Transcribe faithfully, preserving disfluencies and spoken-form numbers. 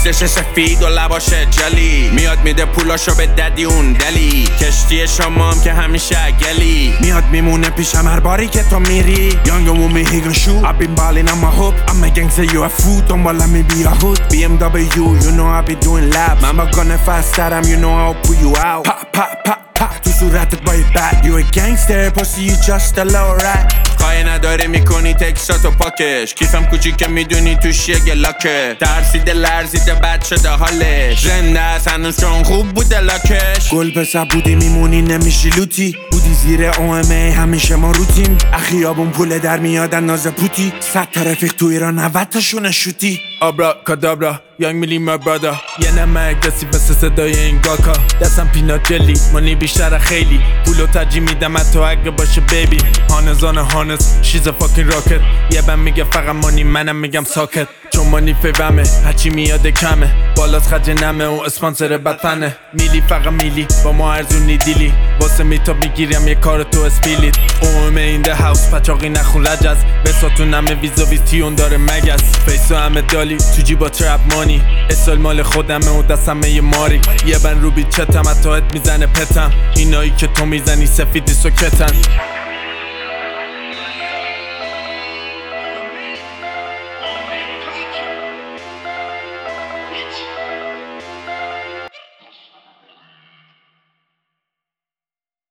پوستش سفید و لباش جلی، میاد میده پولاشو به ددی اون دلی. کشتی شمام که همیشه گلی، میاد میمونه پیشم هر باری که تو میری. Young and woman he gon' shoot, I've been ballin' on my hoop. I'm a gangster, you a fool, دنبالم می بیا hood. B M W, you know I be doing laps. Mama gonna fast that you know I'll pull you out. Pop, pop, pop, pop, تو صورتت با یه بد. You a gangster, pussy, you just a low rat. خواهی نداره میکنی تکساتو پاکش، کیفم کوچیکه میدونی توش یه گلاکه. ترسیده لرزیده بد شده حالش، زنده است هنوز چون خوب بوده لاکش. گل پسر بودی میمونی نمیشی لوتی، بودی زیر او ام ای همیشه ما روتیم. اخیابون پول در میادن ناز پوتی، صد تا رفیق تو ایران نود تاشونه شوتی. آبرا کادابرا یانگ میلی ما برادا، یه نمه اگرسی بسه صدای این گاکا. دستم پینات جلی مانی بیشتر خیلی، پولو ترجیح میدم حتی اگه باشه بیبی. هانزان هانز شیز فاکین راکت، یه بم میگه فقط مانی منم میگم ساکت. چون مانی فیومه هرچی میاد کمه، بالاست خرج نمه و اسپانسر بدفنه. میلی فقط میلی با ما ارزونی دیلی، واسه میتاب میگیرم یه کار تو اسپیلیت. اومه این ده هاوس پچاقی نخون رجز، بساتون همه ویزا ویز تیون داره مگس. فیسو همه دالی تو جیبا ترپ مانی، اسال مال خودمه و دستمه یه ماری. یه بن رو بیچتم حتی ات میزنه پتم، اینایی که تو میزنی سفیدی سکتن.